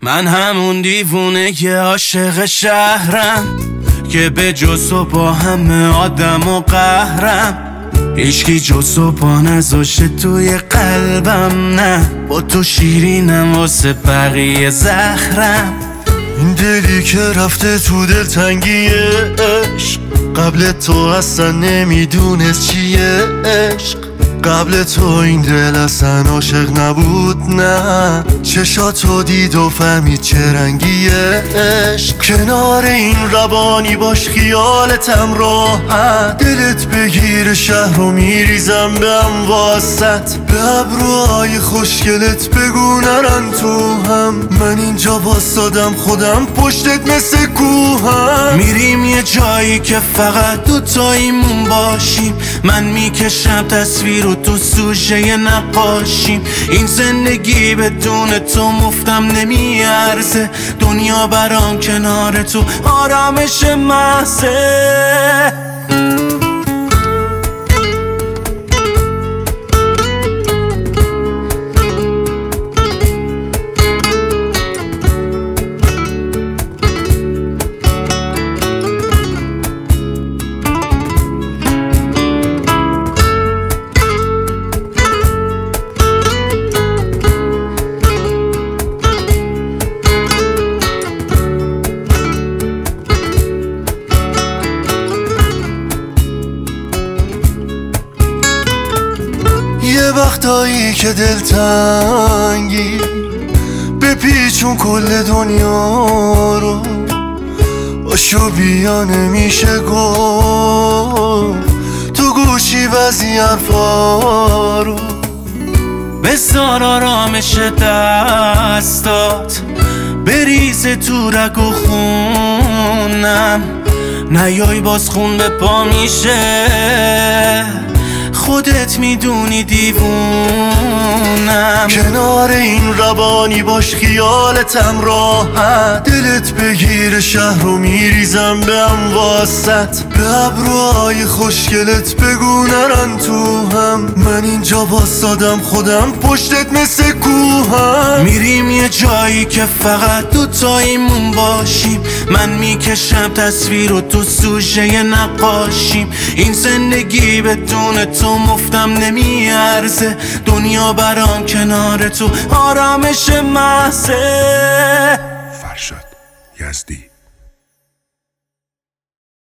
من همون دیوونه که عاشق شهرم، که به جز و با همه آدم و قهرم. هیچکی جز و با نذاشه توی قلبم، نه با تو شیرینم واسه بقیه زهرم. این دلی که رفته تو دلتنگی عشق، قبل تو اصلا نمیدونست چیه عشق. قبل تو این دل اصلا عاشق نبود، نه چشاتو دید و فهمید چه رنگیه عشق. کنار این ربانی باش خیالتم راحت، دلت بگیر شهر و میریزم به واسط. به ابروهای خوشگلت بگو نرن تو هم، من اینجا واسادم خودم پشتت مثل کوهم. میریم یه جایی که فقط دوتاییمون باشیم، من میکشم تصویر و تو سوژه نقاشیم. این زندگی بدون تو مفتم نمیارزه، دنیا برام کنار تو آرامش محضه. یه وقتایی که دلتنگی بپیچون کل دنیا رو، باشو بیا نمیشه گفت تو گوشی بعضی حرفا رو. بذار آرامش دستات بریزه تو رگ و خونم، نیای باز خون به پا میشه، خودت میدونی دیوونم. کنار این ربانی باش خیالتم راحت، دلت بگیر شهر و میریزم به واسط. به ابروهای خوشگلت بگو نرن تو هم، من اینجا واسادم خودم پشتت مثل کوهم. میریم یه جایی که فقط دوتاییمون باشیم، من میکشم تصویر و تو سوژه نقاشیم. این زندگی بدون تو مفتم نمیارزه، دنیا برام کنار تو آرامش محضه. فرشاد یزدی.